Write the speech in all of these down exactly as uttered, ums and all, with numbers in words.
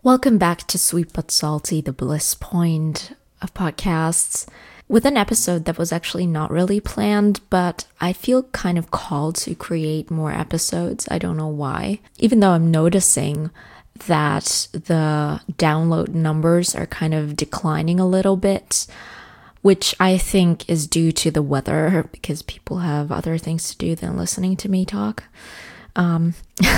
Welcome back to Sweet But Salty, the bliss point of podcasts, with an episode that was actually not really planned, but I feel kind of called to create more episodes. I don't know why. Even though I'm noticing that the download numbers are kind of declining a little bit, which I think is due to the weather because people have other things to do than listening to me talk. Um,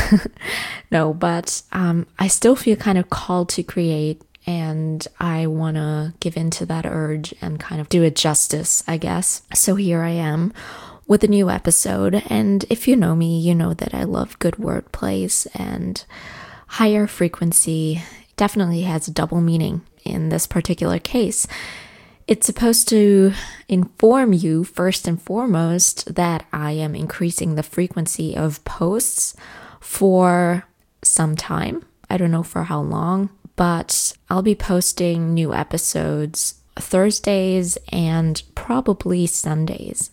no, but um, I still feel kind of called to create, and I want to give in to that urge and kind of do it justice, I guess. So here I am with a new episode, and if you know me, you know that I love good wordplays, and higher frequency definitely has a double meaning in this particular case. It's supposed to inform you first and foremost that I am increasing the frequency of posts for some time. I don't know for how long, but I'll be posting new episodes Thursdays and probably Sundays.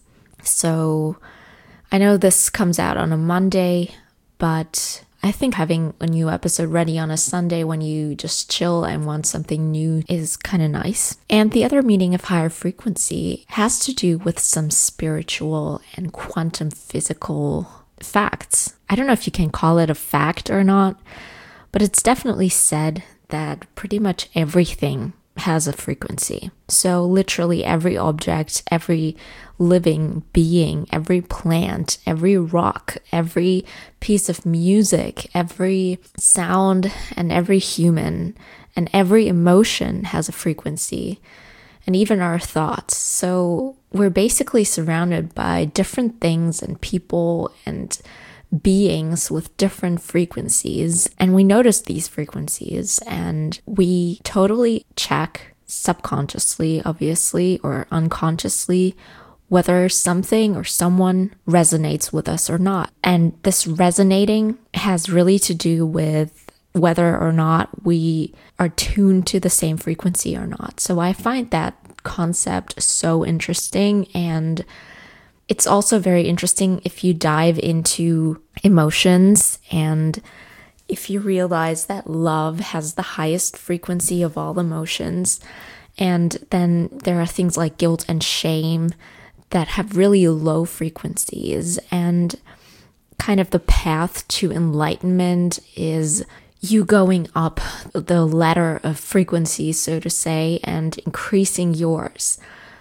So I know this comes out on a Monday, but I think having a new episode ready on a Sunday when you just chill and want something new is kind of nice. And the other meaning of higher frequency has to do with some spiritual and quantum physical facts. I don't know if you can call it a fact or not, but it's definitely said that pretty much everything has a frequency. So literally every object, every living being, every plant, every rock, every piece of music, every sound, and every human, and every emotion has a frequency, and even our thoughts. So we're basically surrounded by different things and people and beings with different frequencies, and we notice these frequencies and we totally check subconsciously, obviously, or unconsciously whether something or someone resonates with us or not. And this resonating has really to do with whether or not we are tuned to the same frequency or not. So I find that concept so interesting, and it's also very interesting if you dive into emotions and if you realize that love has the highest frequency of all emotions. And then there are things like guilt and shame that have really low frequencies. And kind of the path to enlightenment is you going up the ladder of frequencies, so to say, and increasing yours.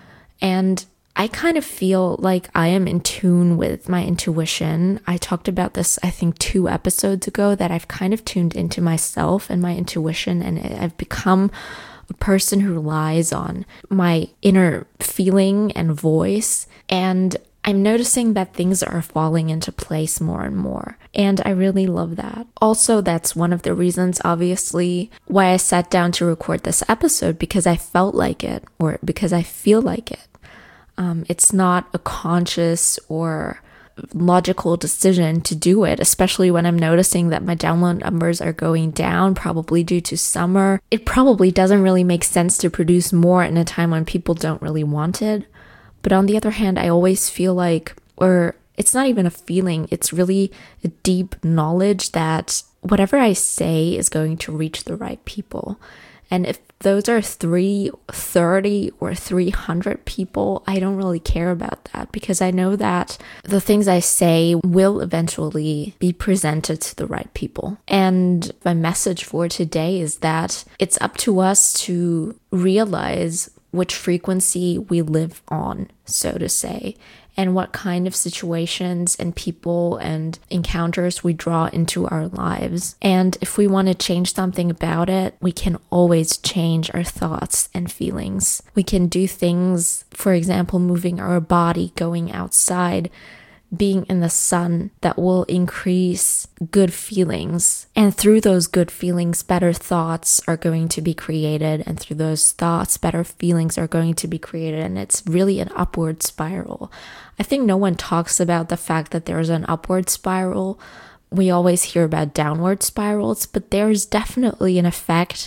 And I kind of feel like I am in tune with my intuition. I talked about this, I think, two episodes ago, that I've kind of tuned into myself and my intuition, and I've become a person who relies on my inner feeling and voice. And I'm noticing that things are falling into place more and more. And I really love that. Also, that's one of the reasons, obviously, why I sat down to record this episode, because I felt like it, or because I feel like it. Um, it's not a conscious or logical decision to do it, especially when I'm noticing that my download numbers are going down, probably due to summer. It probably doesn't really make sense to produce more in a time when people don't really want it. But on the other hand, I always feel like, or it's not even a feeling, it's really a deep knowledge that whatever I say is going to reach the right people. And if those are three thirty or three hundred people, I don't really care about that, because I know that the things I say will eventually be presented to the right people. And my message for today is that it's up to us to realize which frequency we live on, so to say, and what kind of situations and people and encounters we draw into our lives. And if we want to change something about it, we can always change our thoughts and feelings. We can do things, for example, moving our body, going outside, being in the sun, that will increase good feelings. And through those good feelings, better thoughts are going to be created. And through those thoughts, better feelings are going to be created. And it's really an upward spiral. I think no one talks about the fact that there's an upward spiral. We always hear about downward spirals, but there's definitely an effect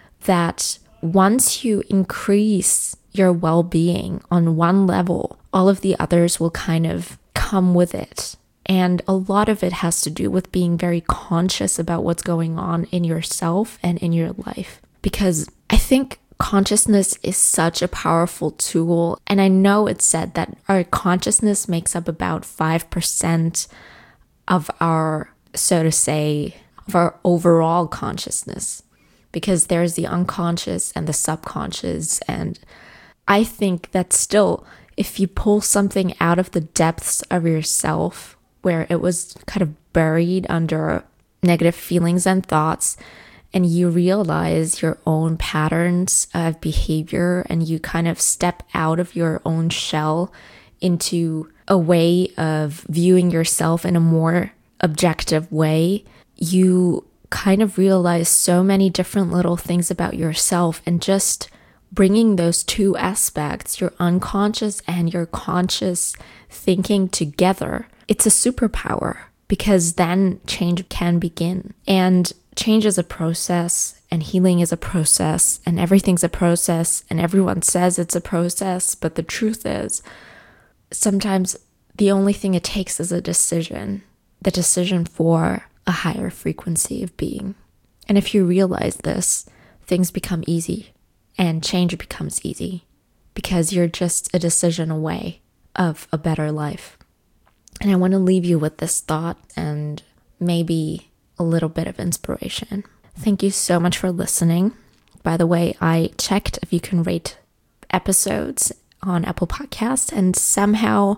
that once you increase your well-being on one level, all of the others will kind of come with it. And a lot of it has to do with being very conscious about what's going on in yourself and in your life. Because I think consciousness is such a powerful tool. And I know it's said that our consciousness makes up about five percent of our, so to say, of our overall consciousness. Because there's the unconscious and the subconscious. And I think that still, if you pull something out of the depths of yourself, where it was kind of buried under negative feelings and thoughts, and you realize your own patterns of behavior, and you kind of step out of your own shell into a way of viewing yourself in a more objective way, you kind of realize so many different little things about yourself. And just bringing those two aspects, your unconscious and your conscious thinking together, it's a superpower, because then change can begin. And change is a process, and healing is a process, and everything's a process, and everyone says it's a process. But the truth is, sometimes the only thing it takes is a decision, the decision for a higher frequency of being. And if you realize this, things become easy, and change becomes easy, because you're just a decision away of a better life. And I want to leave you with this thought and maybe a little bit of inspiration. Thank you so much for listening. By the way, I checked if you can rate episodes on Apple Podcasts, and somehow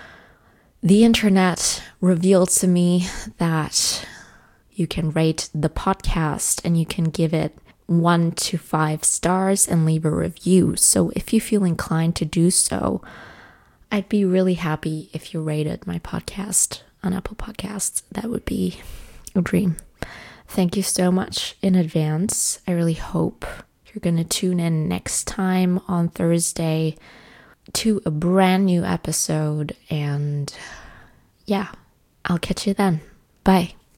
the internet revealed to me that you can rate the podcast and you can give it one to five stars and leave a review. So if you feel inclined to do so, I'd be really happy if you rated my podcast on Apple Podcasts. That would be a dream. Thank you so much in advance. I really hope you're going to tune in next time on Thursday to a brand new episode. And yeah, I'll catch you then. Bye.